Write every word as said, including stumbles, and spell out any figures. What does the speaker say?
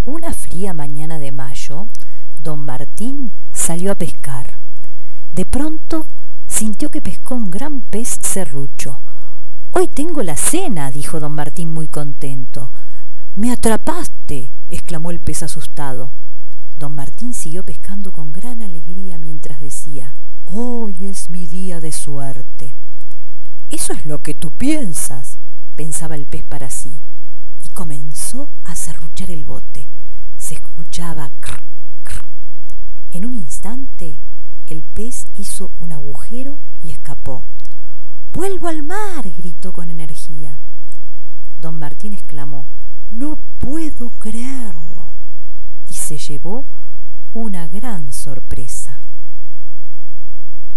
Una fría mañana de mayo, don Martín salió a pescar. De pronto sintió que pescó un gran pez serrucho. «Hoy tengo la cena», dijo don Martín muy contento. «¡Me atrapaste!», exclamó el pez asustado. Don Martín siguió pescando con gran alegría mientras decía: «Hoy es mi día de suerte». «Eso es lo que tú piensas», pensaba el pez para sí, y comenzó a serruchar el bote. Se escuchaba crr, crr. En un instante el pez hizo un agujero y escapó. «¡Vuelvo al mar!», gritó con energía. Don Martín exclamó: «No puedo creerlo», y se llevó una gran sorpresa.